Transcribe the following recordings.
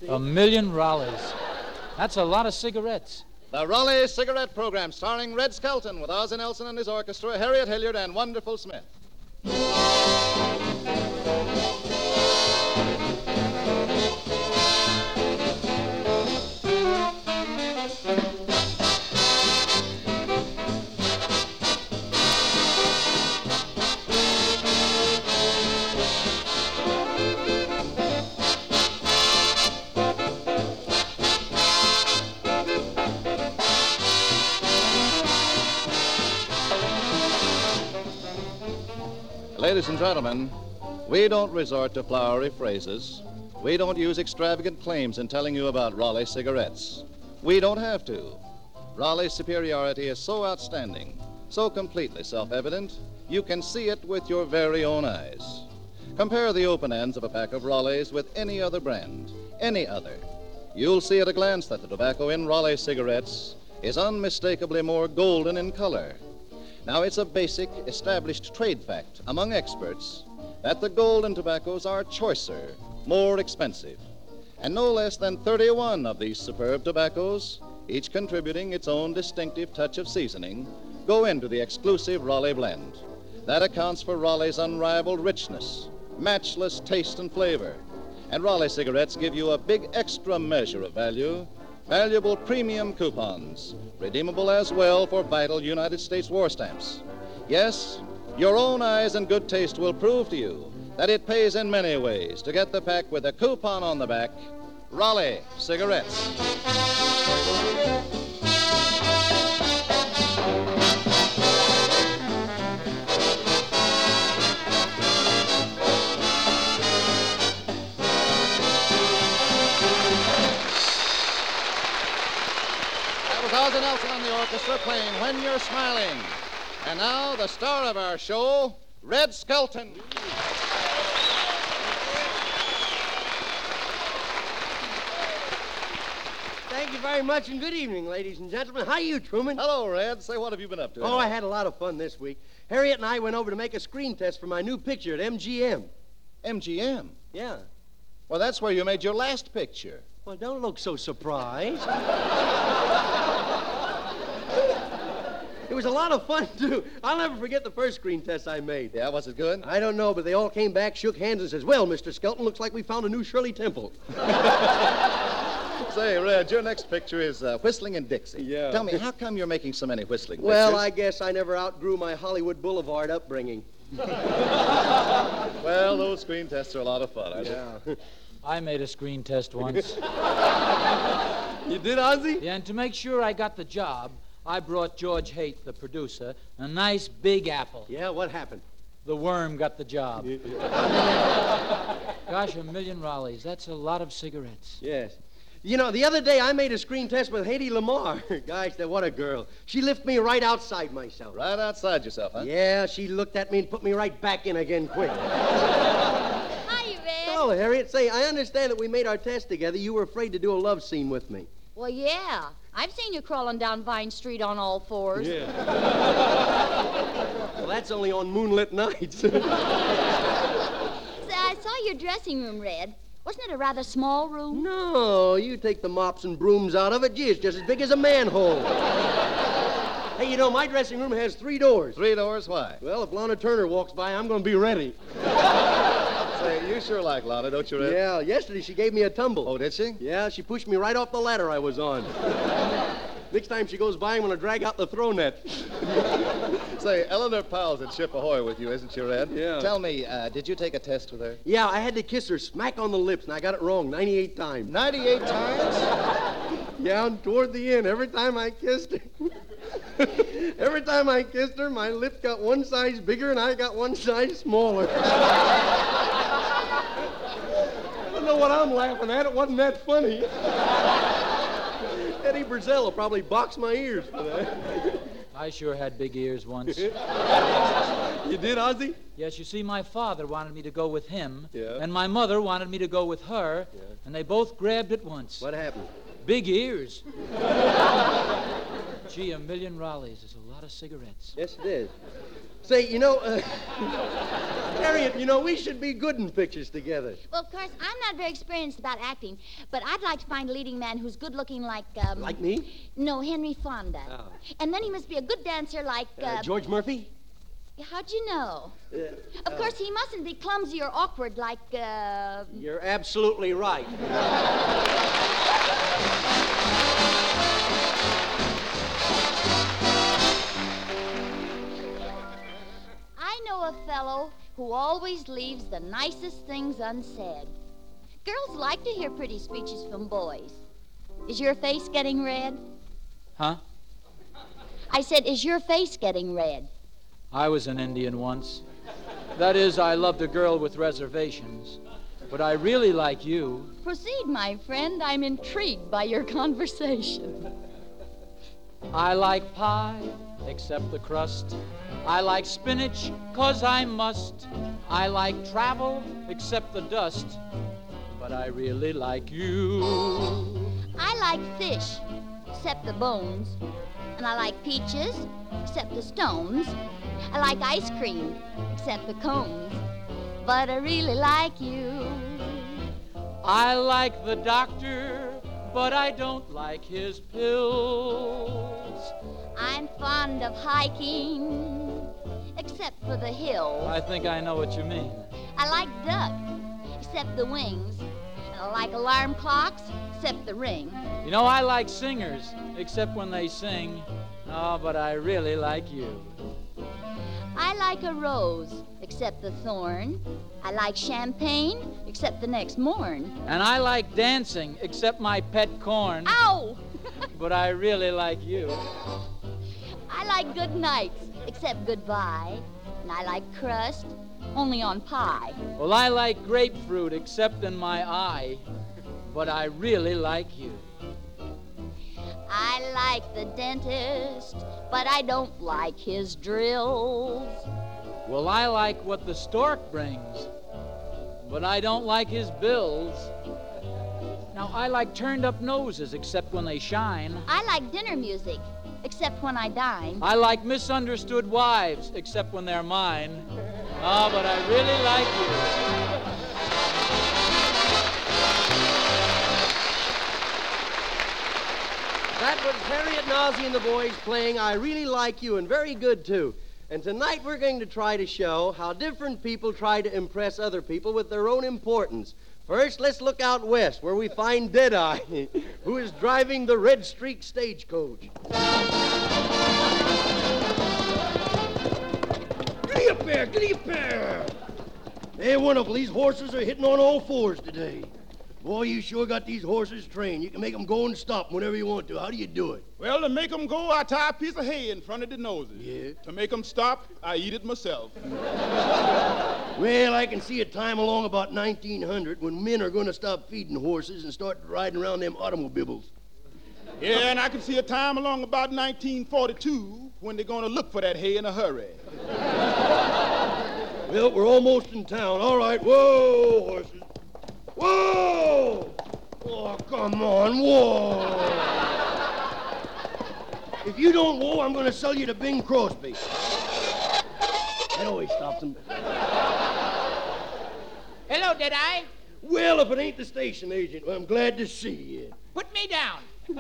A million Raleighs. That's a lot of cigarettes. The Raleigh Cigarette Program, starring Red Skelton with Ozzie Nelson and his orchestra, Harriet Hilliard, and Wonderful Smith. Ladies and gentlemen, we don't resort to flowery phrases. We don't use extravagant claims in telling you about Raleigh cigarettes. We don't have to. Raleigh's superiority is so outstanding, so completely self-evident, you can see it with your very own eyes. Compare the open ends of a pack of Raleighs with any other brand, any other. You'll see at a glance that the tobacco in Raleigh cigarettes is unmistakably more golden in color. Now, it's a basic, established trade fact among experts that the golden tobaccos are choicer, more expensive. And no less than 31 of these superb tobaccos, each contributing its own distinctive touch of seasoning, go into the exclusive Raleigh blend. That accounts for Raleigh's unrivaled richness, matchless taste and flavor. And Raleigh cigarettes give you a big extra measure of value, valuable premium coupons, redeemable as well for vital United States war stamps. Yes, your own eyes and good taste will prove to you that it pays in many ways to get the pack with a coupon on the back, Raleigh cigarettes. Ozzie Nelson and the orchestra playing When You're Smiling. And now, the star of our show, Red Skelton. Thank you very much, and good evening, ladies and gentlemen. How are you, Truman? Hello, Red. Say, what have you been up to? Oh, I had a lot of fun this week. Harriet and I went over to make a screen test for my new picture at MGM. MGM? Yeah. Well, that's where you made your last picture. Well, don't look so surprised. It was a lot of fun, too. I'll never forget the first screen test I made. Yeah, was it good? I don't know, but they all came back, shook hands, and says, "Well, Mr. Skelton, looks like we found a new Shirley Temple." Say, Red, your next picture is Whistling in Dixie. Yeah. Tell me, how come you're making so many whistling pictures? Well, I guess I never outgrew my Hollywood Boulevard upbringing. Well, those screen tests are a lot of fun, aren't they? I made a screen test once. You did, Ozzie? Yeah, and to make sure I got the job, I brought George Haight, the producer, a nice big apple. Yeah, what happened? The worm got the job. Gosh, a million Raleighs. That's a lot of cigarettes. Yes. You know, the other day I made a screen test with Hedy Lamarr. Gosh, what a girl. She lifted me right outside myself. Right outside yourself, huh? Yeah, she looked at me and put me right back in again quick. Hi, Red. Hello, Harriet. Say, I understand that we made our test together. You were afraid to do a love scene with me. Well, yeah. I've seen you crawling down Vine Street on all fours. Yeah. Well, that's only on moonlit nights. Say, I saw your dressing room, Red. Wasn't it a rather small room? No, you take the mops and brooms out of it. Gee, it's just as big as a manhole. Hey, you know, my dressing room has 3 doors. 3 doors? Why? Well, if Lana Turner walks by, I'm going to be ready. Say, you sure like Lana, don't you, Red? Yeah, yesterday she gave me a tumble. Oh, did she? Yeah, she pushed me right off the ladder I was on. Next time she goes by, I'm going to drag out the throw net. Say, Eleanor Powell's at Ship Ahoy with you, isn't she, Red? Yeah. Tell me, did you take a test with her? Yeah, I had to kiss her smack on the lips, and I got it wrong 98 times. 98 times? Yeah, and toward the end, every time I kissed her... Every time I kissed her, my lips got one size bigger and I got one size smaller. I don't know what I'm laughing at. It wasn't that funny. Eddie Brazell will probably box my ears for that. I sure had big ears once. You did, Ozzie? Yes, you see, my father wanted me to go with him, Yeah. and my mother wanted me to go with her, and they both grabbed at once. What happened? Big ears. Gee, a million Raleighs is a lot of cigarettes. Yes, it is. Say, you know, Harriet, you know, we should be good in pictures together. Well, of course, I'm not very experienced about acting, but I'd like to find a leading man who's good-looking like, Like me? No, Henry Fonda. Oh. And then he must be a good dancer like, George Murphy? How'd you know? Of course, he mustn't be clumsy or awkward like, You're absolutely right. I know a fellow who always leaves the nicest things unsaid. Girls like to hear pretty speeches from boys. Is your face getting red? Huh? I said, is your face getting red? I was an Indian once. That is, I loved a girl with reservations. But I really like you. Proceed, my friend. I'm intrigued by your conversation. I like pie, except the crust. I like spinach, 'cause I must. I like travel, except the dust. But I really like you. I like fish, except the bones. And I like peaches, except the stones. I like ice cream, except the cones. But I really like you. I like the doctor, but I don't like his pills. I'm fond of hiking, except for the hills. I think I know what you mean. I like duck, except the wings. And I like alarm clocks, except the ring. You know, I like singers, except when they sing. Oh, but I really like you. I like a rose, except the thorn. I like champagne, except the next morn. And I like dancing, except my pet corn. Ow! But I really like you. I like good nights, except goodbye. And I like crust, only on pie. Well, I like grapefruit, except in my eye. But I really like you. I like the dentist, but I don't like his drills. Well, I like what the stork brings, but I don't like his bills. Now, I like turned-up noses, except when they shine. I like dinner music, except when I dine. I like misunderstood wives, except when they're mine. Oh, but I really like you. That was Harriet Nazi and the boys playing I Really Like You, and very good, too. And tonight we're going to try to show how different people try to impress other people with their own importance. First, let's look out west, where we find Deadeye, who is driving the Red Streak stagecoach. Giddy up there, giddy up there! Hey, wonderful, these horses are hitting on all fours today. Boy, you sure got these horses trained. You can make them go and stop whenever you want to. How do you do it? Well, to make them go, I tie a piece of hay in front of their noses. Yeah? To make them stop, I eat it myself. Well, I can see a time along about 1900 when men are going to stop feeding horses and start riding around them automobiles. Yeah, and I can see a time along about 1942 when they're going to look for that hay in a hurry. Well, we're almost in town. All right, whoa, horses. Whoa! Oh, come on, whoa! If you don't whoa, I'm going to sell you to Bing Crosby. That always stops them. Hello, Deadeye. Well, if it ain't the station agent, well, I'm glad to see you. Put me down.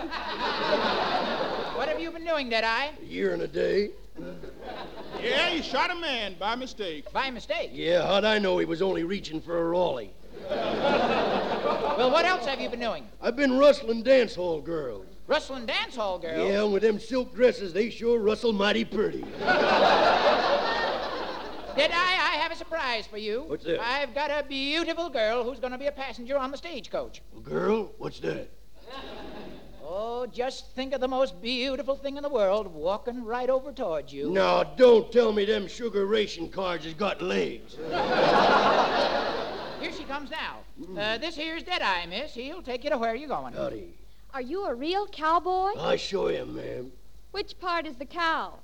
What have you been doing, Deadeye? A year and a day. Yeah, you shot a man by mistake. By mistake. Yeah, how'd I know he was only reaching for a Raleigh? Well, what else have you been doing? I've been rustling dance hall girls. Rustling dance hall girls? Yeah, and with them silk dresses, they sure rustle mighty pretty. Deadeye, I have a surprise for you. What's that? I've got a beautiful girl who's going to be a passenger on the stagecoach. Girl, what's that? Oh, just think of the most beautiful thing in the world walking right over towards you. Now, don't tell me them sugar ration cars has got legs. Here she comes now. This here's Deadeye, miss. He'll take you to where you're going. Howdy. Are you a real cowboy? I sure am, ma'am. Which part is the cow?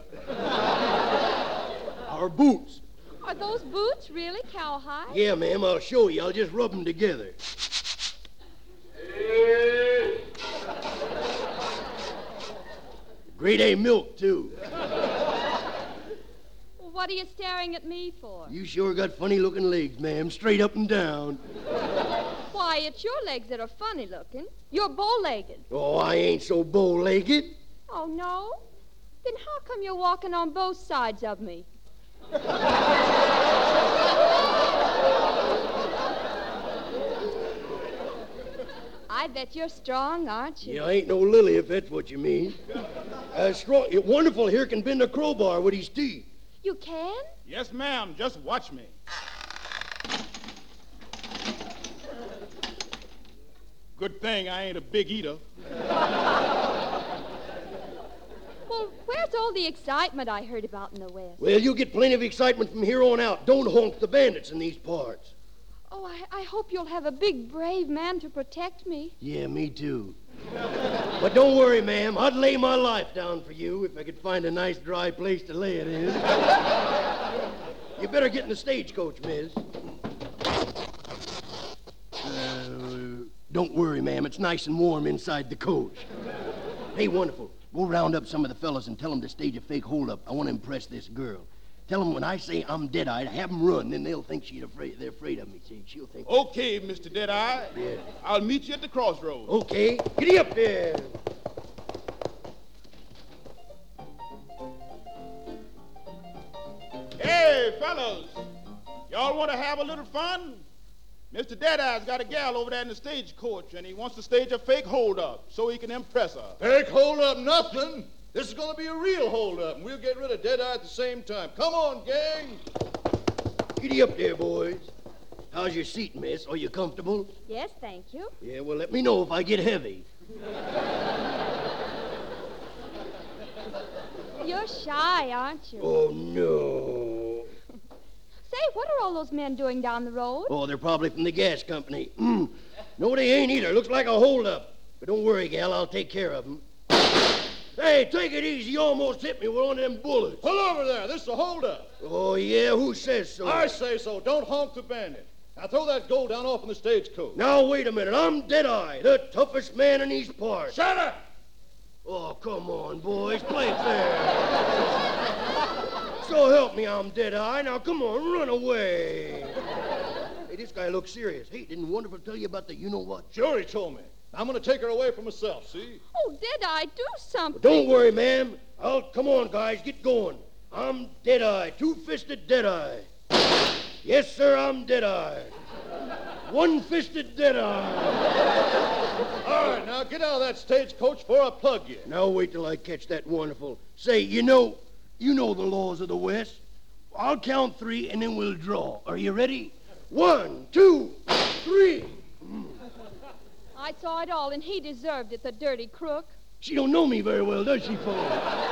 Our boots. Are those boots really cowhide? Yeah, ma'am, I'll show you. I'll just rub them together. Well, Grade A milk, too. what What are you staring at me for? You sure got funny-looking legs, ma'am, straight up and down. Why, it's your legs that are funny looking. You're bow-legged. Oh, I ain't so bow-legged. Oh, no? Then how come you're walking on both sides of me? I bet you're strong, aren't you? Yeah, I ain't no lily, if that's what you mean. Strong, wonderful here can bend a crowbar with his teeth. You can? Yes, ma'am. Just watch me. Good thing I ain't a big eater. Well, where's all the excitement I heard about in the West? Well, you'll get plenty of excitement from here on out. Don't honk the bandits in these parts. Oh, I hope you'll have a big, brave man to protect me. Yeah, me too. But don't worry, ma'am. I'd lay my life down for you if I could find a nice, dry place to lay it in. You better get in the stagecoach, miss. Don't worry, ma'am. It's nice and warm inside the coach. Hey, wonderful. Go round up some of the fellas and tell them to stage a fake holdup. I want to impress this girl. Tell them when I say I'm dead-eyed, have them run, then they'll think they're afraid of me. See, she'll think... Okay, Mr. Deadeye. Yeah. I'll meet you at the crossroads. Okay. Giddy up there. Hey, fellas. Y'all want to have a little fun? Mr. Deadeye's got a gal over there in the stagecoach, and he wants to stage a fake hold-up so he can impress her. Fake hold-up nothing. This is going to be a real hold-up, and we'll get rid of Deadeye at the same time. Come on, gang. Giddy up there, boys. How's your seat, miss? Are you comfortable? Yes, thank you. Yeah, well, let me know if I get heavy. You're shy, aren't you? Oh, no. Say, what are all those men doing down the road? Oh, they're probably from the gas company. No, they ain't either. Looks like a hold-up. But don't worry, gal. I'll take care of them. Hey, take it easy. You almost hit me with one of them bullets. Pull over there. This is a hold-up. Oh, yeah? Who says so? I say so. Don't honk the bandit. Now throw that gold down off in the stagecoach. Now, wait a minute. I'm Deadeye, the toughest man in these parts. Shut up! Oh, come on, boys. Play fair. So help me, I'm Deadeye. Now, come on, run away. Hey, this guy looks serious. Hey, didn't Wonderful tell you about the you-know-what? Sure, he told me. I'm going to take her away from myself, see? Oh, Deadeye, do something. Don't worry, ma'am. Come on, guys, get going. I'm Deadeye, two-fisted Deadeye. Yes, sir, I'm Deadeye. One-fisted Deadeye. All right, now get out of that stagecoach before I plug you. Now wait till I catch that Wonderful. Say, you know the laws of the West. I'll count 3 and then we'll draw. Are you ready? 1, 2, 3. I saw it all, and he deserved it, the dirty crook. She don't know me very well, does she, Paul?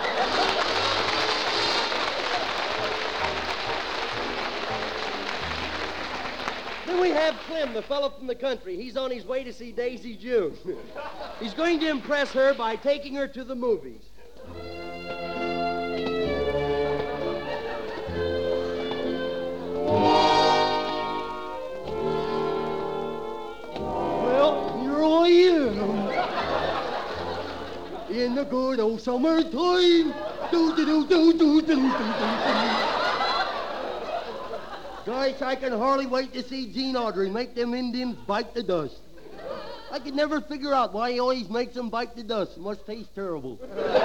Then we have Clem, the fellow from the country. He's on his way to see Daisy June. He's going to impress her by taking her to the movies. Well, here I am. In the good old summertime. Guys, I can hardly wait to see Gene Audrey make them Indians bite the dust. I could never figure out why he always makes them bite the dust. It must taste terrible.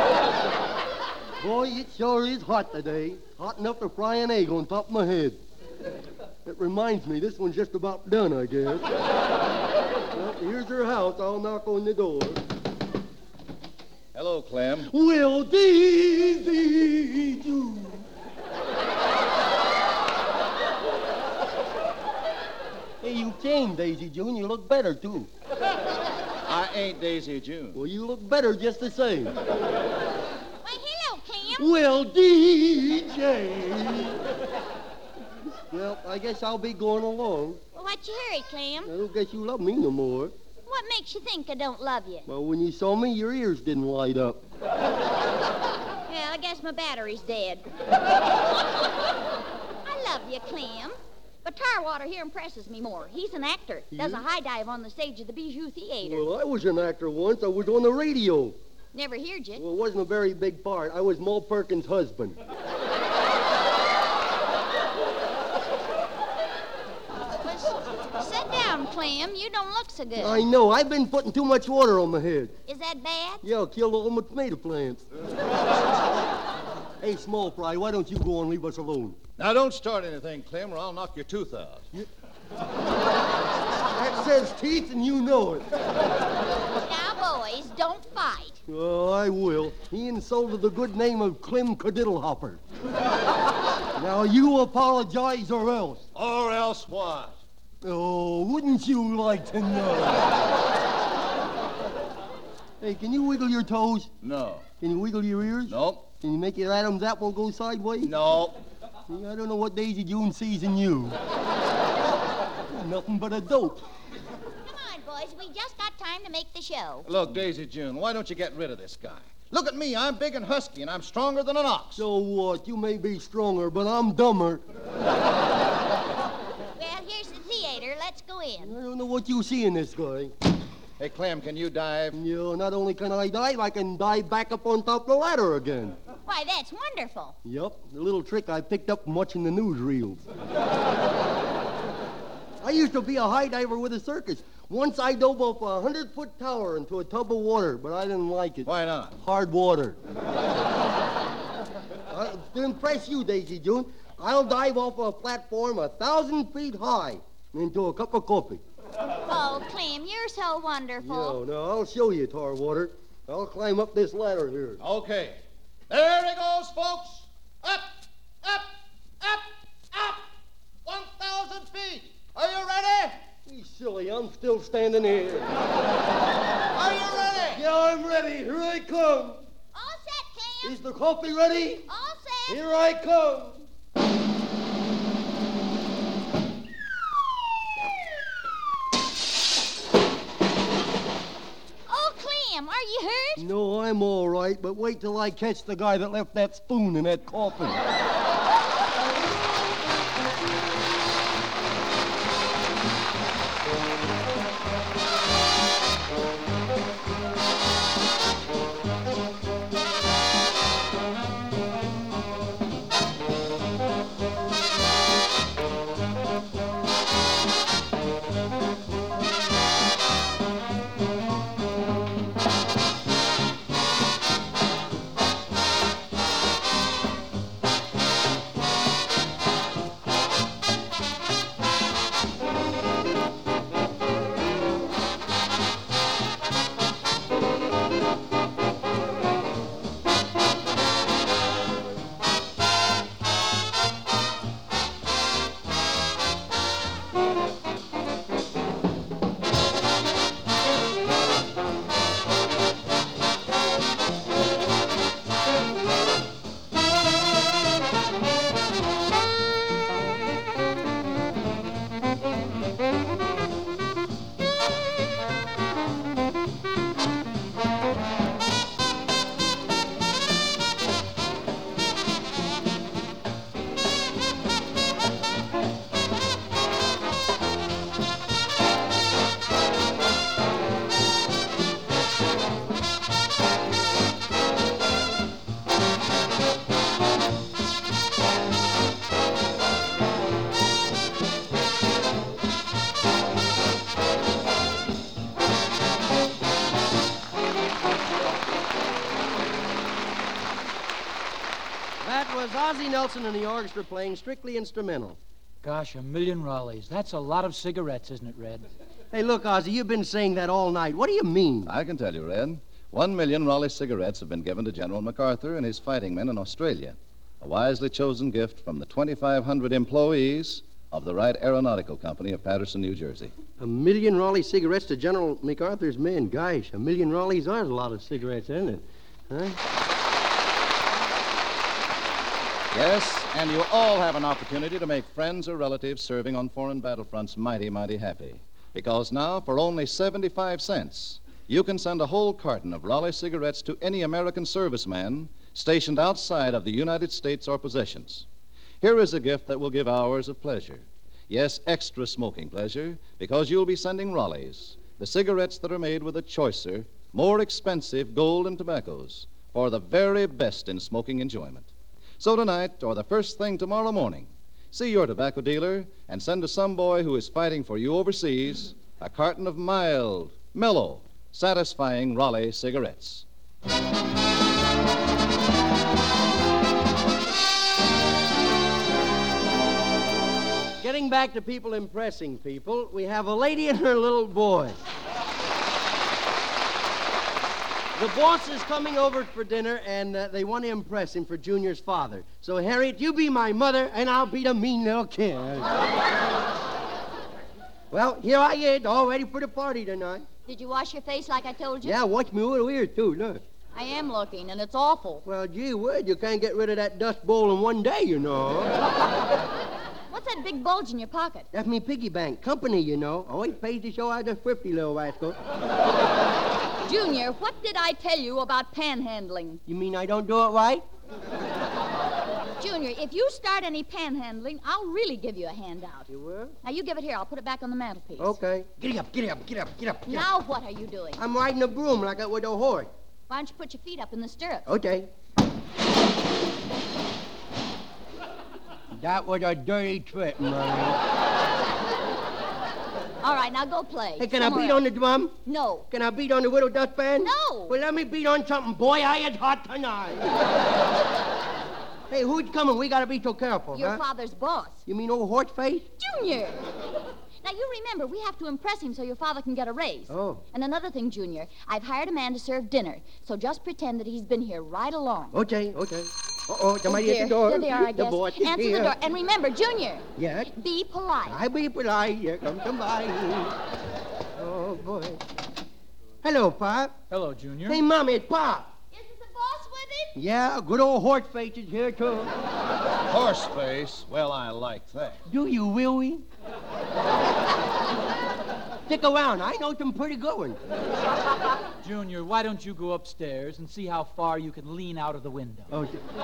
Boy, it sure is hot today. Hot enough to fry an egg on top of my head. It reminds me, this one's just about done, I guess. Well, here's her house. I'll knock on the door. Hello, Clem. Well, Daisy June. Hey, you changed, Daisy June. You look better, too. I ain't Daisy June. Well, you look better just the same. Why, hello, Clem. Well, DJ. Well, I guess I'll be going along. Well, what's your hurry, Clem? I don't guess you love me no more. What makes you think I don't love you? Well, when you saw me, your ears didn't light up. Well, I guess my battery's dead. I love you, Clem. But Tarwater here impresses me more. He's an actor. Does a high dive on the stage of the Bijou Theater. Well, I was an actor once. I was on the radio. Never heard you. Well, it wasn't a very big part. I was Moll Perkins' husband. Clem. You don't look so good. I know. I've been putting too much water on my head. Is that bad? Yeah, killed all my tomato plants. Hey, Small Fry, why don't you go and leave us alone? Now, don't start anything, Clem, or I'll knock your tooth out. That says teeth, and you know it. Now, boys, don't fight. Oh, I will. He insulted the good name of Clem Cadiddlehopper. Now, you apologize or else. Or else what? Oh, wouldn't you like to know? Hey, can you wiggle your toes? No. Can you wiggle your ears? Nope. Can you make your Adam's apple go sideways? No. See, I don't know what Daisy June sees in you. Nothing but a dope. Come on, boys. We just got time to make the show. Look, Daisy June, why don't you get rid of this guy? Look at me. I'm big and husky, and I'm stronger than an ox. So what? You may be stronger, but I'm dumber. Well, here's the theater. Let's go in. I don't know what you see in this guy. Hey, Clem, can you dive? Not only can I dive, I can dive back up on top of the ladder again. Why, that's wonderful. Yup, the little trick I picked up from watching the newsreels. I used to be a high diver with a circus. Once I dove off a 100-foot tower into a tub of water, but I didn't like it. Why not? Hard water. To impress you, Daisy June, I'll dive off a platform 1,000 feet high into a cup of coffee. Oh, Clem, you're so wonderful. No, I'll show you, Tar Water. I'll climb up this ladder here. Okay. There he goes, folks. Up, up, up, up. 1,000 feet. Are you ready? You silly, I'm still standing here. Are you ready? Yeah, I'm ready. Here I come. All set, Clem. Is the coffee ready? All set. Here I come. Oh, Clem, are you hurt? No, I'm all right, but wait till I catch the guy that left that spoon in that coffee. That was Ozzie Nelson and the orchestra playing strictly instrumental. Gosh, 1,000,000 Raleighs. That's a lot of cigarettes, isn't it, Red? Hey, look, Ozzie, you've been saying that all night. What do you mean? I can tell you, Red. 1,000,000 Raleigh cigarettes have been given to General MacArthur and his fighting men in Australia. A wisely chosen gift from the 2,500 employees of the Wright Aeronautical Company of Patterson, New Jersey. 1,000,000 Raleigh cigarettes to General MacArthur's men. Gosh, 1,000,000 Raleighs are a lot of cigarettes, isn't it? Huh? Yes, and you all have an opportunity to make friends or relatives serving on foreign battlefronts mighty, mighty happy. Because now, for only 75 cents, you can send a whole carton of Raleigh cigarettes to any American serviceman stationed outside of the United States or possessions. Here is a gift that will give hours of pleasure. Yes, extra smoking pleasure, because you'll be sending Raleighs, the cigarettes that are made with the choicer, more expensive gold and tobaccos, for the very best in smoking enjoyment. So tonight, or the first thing tomorrow morning, see your tobacco dealer and send to some boy who is fighting for you overseas A carton of mild, mellow, satisfying Raleigh cigarettes. Getting back to people impressing people, we have a lady and her little boy. The boss is coming over for dinner, and they want to impress him for Junior's father. So, Harriet, you be my mother, and I'll be the mean little kid. Well, here I is, all ready for the party tonight. Did you wash your face like I told you? Yeah, watch me with ears, too, look. I am looking, and it's awful. Well, gee whiz, you can't get rid of that dust bowl in one day, you know. What's that big bulge in your pocket? That's me piggy bank. Company, you know. Always pays to show out the thrifty little rascal. Junior, what did I tell you about panhandling? You mean I don't do it right? Junior, if you start any panhandling, I'll really give you a handout. You will? Now, you give it here. I'll put it back on the mantelpiece. Okay. Get up, get up, get up, get up. Now what are you doing? I'm riding a broom like I would a horse. Why don't you put your feet up in the stirrups? Okay. That was a dirty trick, Murray. All right, now go play. Hey, can I beat on the drum? No. Can I beat on the widow dustpan? No. Well, let me beat on something. Boy, I is hot tonight. Hey, who's coming? We gotta be so careful, Your huh? father's boss. You mean old horse face? Junior! Now, you remember, we have to impress him so your father can get a raise. Oh. And another thing, Junior, I've hired a man to serve dinner, so just pretend that he's been here right along. Okay, okay. Uh-oh, somebody Here, at the door. here they are, I The guess. boss is Answer here. the door. And remember, Junior, Yes? be polite. I be polite. Here comes somebody. Oh, boy. Hello, Pop. Hello, Junior. Hey, Mommy, it's Pop. Isn't the boss with him? Yeah, good old horse face is here, too. Horseface? Well, I like that. Do you, will we? Stick around. I know some pretty good ones. Junior, why don't you go upstairs and see how far you can lean out of the window? Oh,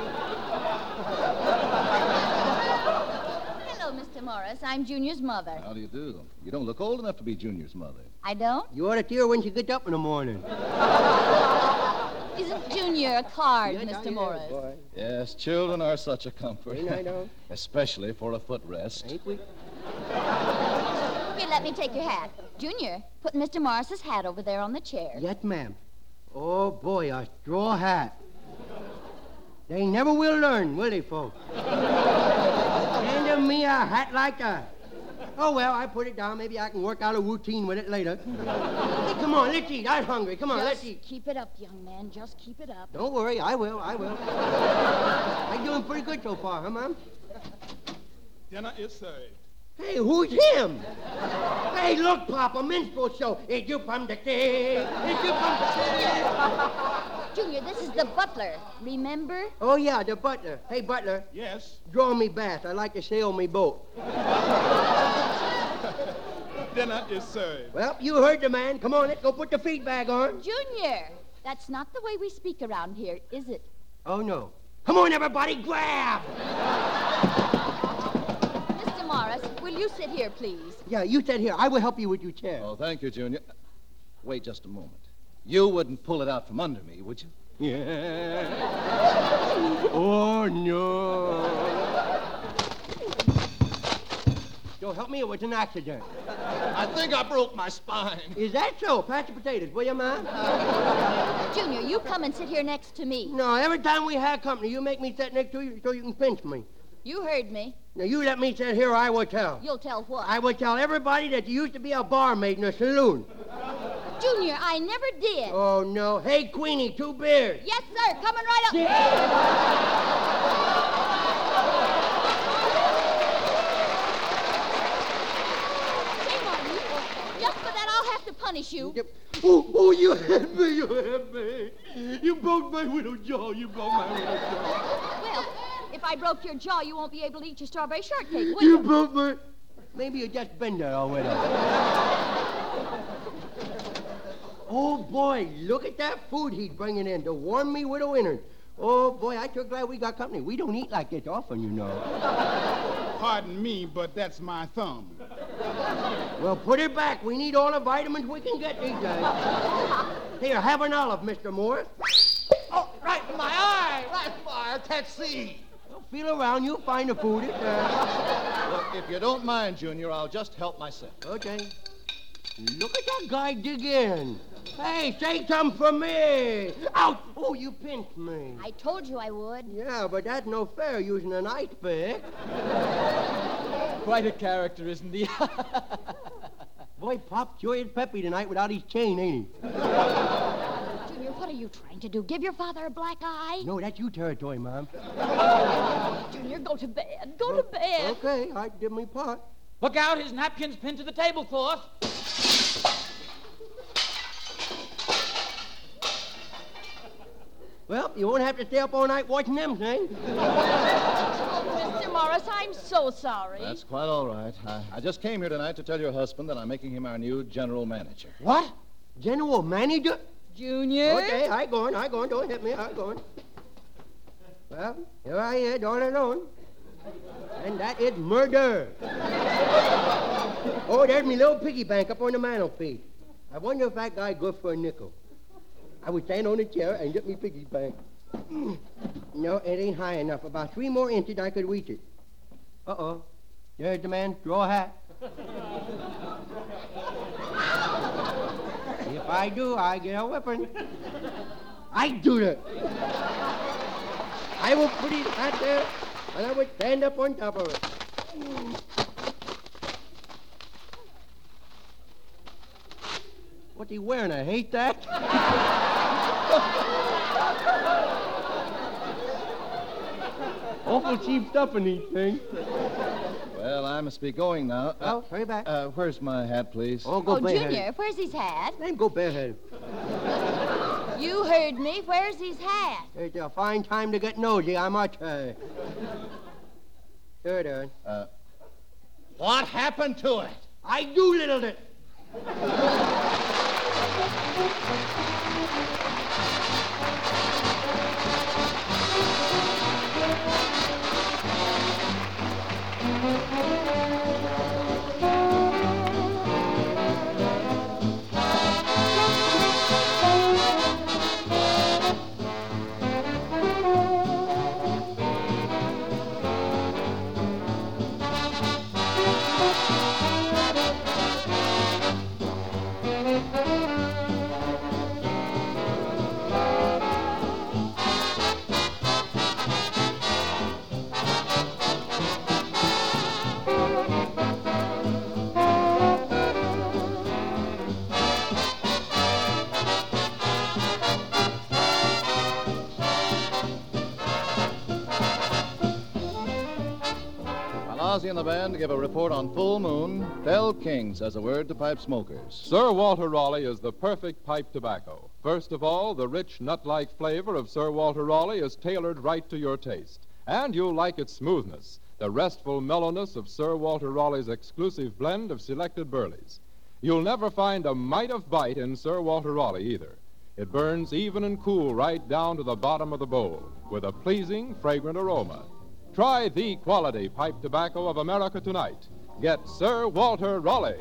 Hello, Mr. Morris. I'm Junior's mother. How do you do? You don't look old enough to be Junior's mother. I don't? you ought to hear her when she gets up in the morning. Isn't Junior a card, Yes, I Mr. am, Morris? boy. Yes, children are such a comfort. Ain't I know? Especially for a footrest. Ain't we? Here, let me take your hat. Junior, put Mr. Morris's hat over there on the chair. Yes, ma'am. Oh, boy, a straw hat. They never will learn, will they, folks? Hand me a hat like that. Oh, well, I put it down. Maybe I can work out a routine with it later. Hey, come on, let's eat. I'm hungry. Come on, let's Just eat. keep it up, young man. Just keep it up. Don't worry, I will. I'm doing pretty good so far, huh, Mom? Dinner is served. Hey, who's him? Hey, look, Pop, a minstrel show. Is you from the kid? Is you from the kid? Junior, this is the butler. Remember? Oh, yeah, the butler. Hey, butler, Yes. draw me bath. I like to sail me boat. Dinner is served. Well, you heard the man. Come on, let's go put the feed bag on. Junior, that's not the way we speak around here, is it? Oh, no. Come on, everybody, grab! Mr. Morris, will you sit here, please? Yeah, you sit here. I will help you with your chair. Oh, thank you, Junior. Wait just a moment. You wouldn't pull it out from under me, would you? Yeah. Oh, no. Don't help me. It was an accident. I think I broke my spine. Is that so? Pass the potatoes, will you, Ma? Junior, you come and sit here next to me. No, every time we have company, you make me sit next to you so you can pinch me. You heard me. Now, you let me sit here, I will tell. You'll tell what? I will tell everybody that you used to be a barmaid in a saloon. Junior, I never did. Oh, no. Hey, Queenie, 2 beers. Yes, sir. Coming right up. Shame on you. Just for that, I'll have to punish you. Oh, you hit me, you hit me. You broke my little jaw, you broke my little jaw. Well, if I broke your jaw, you won't be able to eat your strawberry shortcake, will You you? broke my... Maybe you just been there already. Oh, boy, look at that food he's bringing in to warm me with a winter. Oh, boy, I'm sure glad we got company. We don't eat like this often, you know. Pardon me, but that's my thumb. Well, put it back. We need all the vitamins we can get these days. Here, have an olive, Mr. Morris. Oh, right in my eye! Right in my eye. I can't see. Well, feel around. You'll find the food. Look, if you don't mind, Junior, I'll just help myself. Okay. Look at that guy dig in. Hey, take some for me. Ouch! Oh, you pinched me. I told you I would. Yeah, but that's no fair using an ice pick. Quite a character, isn't he? Boy, Pop sure is peppy tonight without his chain, ain't he? Junior, what are you trying to do? Give your father a black eye? No, that's you territory, Mom. Junior, go to bed. Go to bed. Okay, I did my part. Look out, his napkin's pinned to the tablecloth. Well, you won't have to stay up all night watching them things. Mr. Morris, I'm so sorry. That's quite all right. I just came here tonight to tell your husband that I'm making him our new general manager. What? General manager? Junior? Okay, I going. Don't hit me. I going. Well, here I is, all alone. And that is murder. Oh, there's me little piggy bank up on the mantelpiece. I wonder if that guy good for a nickel. I would stand on a chair and get me piggy bank. No, it ain't high enough. About 3 more inches, I could reach it. Uh-oh. There's the man's straw hat. If I do, I get a whipping. I do it. I will put his hat there, and I would stand up on top of it. What's he wearing, a haystack? Awful cheap stuff in these things. Well, I must be going now. Oh, hurry back. Where's my hat, please? Oh, go bareheaded. Junior, where's his hat? Let him go bareheaded. You heard me. Where's his hat? It's a fine time to get nosy, I must say. Sure, darling. What happened to it? I doolittled it. Ozzie and the band give a report on Full Moon. Del King says a word to pipe smokers. Sir Walter Raleigh is the perfect pipe tobacco. First of all, the rich nut-like flavor of Sir Walter Raleigh is tailored right to your taste. And you'll like its smoothness, the restful mellowness of Sir Walter Raleigh's exclusive blend of selected burleys. You'll never find a mite of bite in Sir Walter Raleigh either. It burns even and cool right down to the bottom of the bowl with a pleasing, fragrant aroma. Try the quality pipe tobacco of America tonight. Get Sir Walter Raleigh.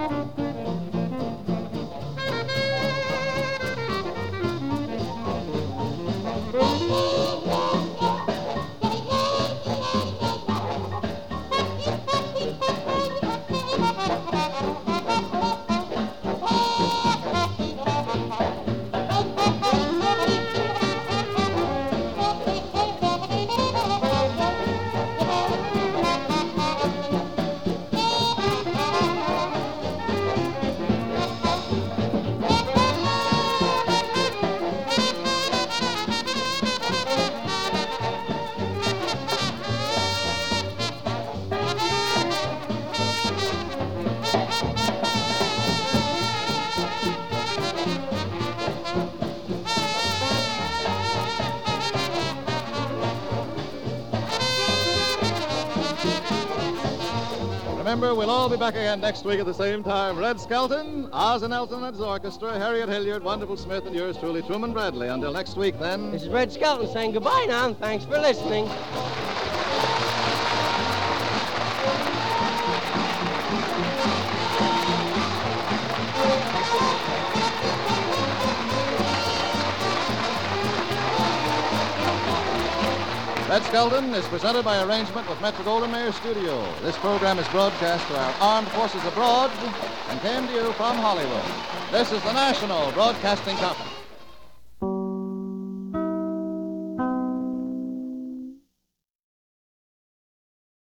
Remember, we'll all be back again next week at the same time. Red Skelton, Oz and Elton and his orchestra, Harriet Hilliard, Wonderful Smith, and yours truly, Truman Bradley. Until next week, then. This is Red Skelton saying goodbye now, and thanks for listening. Red Skelton is presented by arrangement with Metro-Goldwyn-Mayer Studio. This program is broadcast to our armed forces abroad and came to you from Hollywood. This is the National Broadcasting Company.